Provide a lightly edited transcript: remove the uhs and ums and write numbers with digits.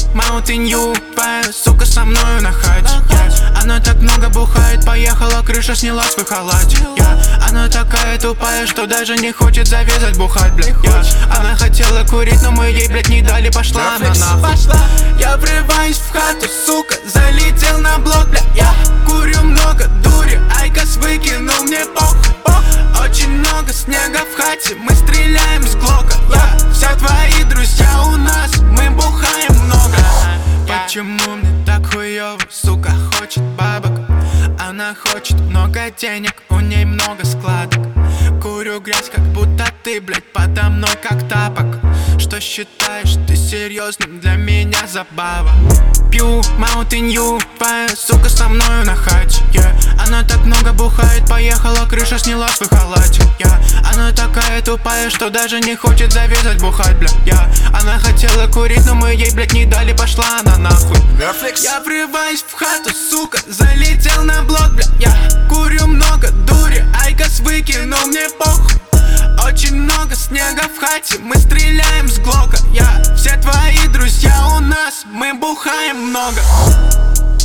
Mountain Dew, твоя сука со мною на хате. Она так много бухает, поехала, крыша сняла свой халатик. Она такая тупая, что даже не хочет завязать бухать, блядь. Она хотела курить, но мы ей, блядь, не дали, пошла она нахуй. Я врываюсь в хату, сука, залетел на блок, бля. Я курю много дури, айкос выкинул, мне похуй. Очень много снега в хате, мы стреляем с глока. Все твои друзья у нас, мы бухаем много. Почему мне так хуёво, сука хочет бабок? Она хочет много денег, у ней много складок. Курю грязь, как будто ты, блядь, подо мной как тапок. Что считаешь ты серьезным, для меня забава. Пью Mountain Dew, твоя сука со мною на хате. Она так много бухает, поехала, крыша сняла свой халатик. Она такая тупая, что даже не хочет завязать бухать, бля. Она хотела курить, но мы ей, блядь, не дали, пошла она нахуй. Я врываюсь в хату, сука, залетел на блок, бля. Я курю много дури, айкос выкинул, мне похуй. Очень много снега в хате, мы стреляем с глока. Все твои друзья у нас, мы бухаем много.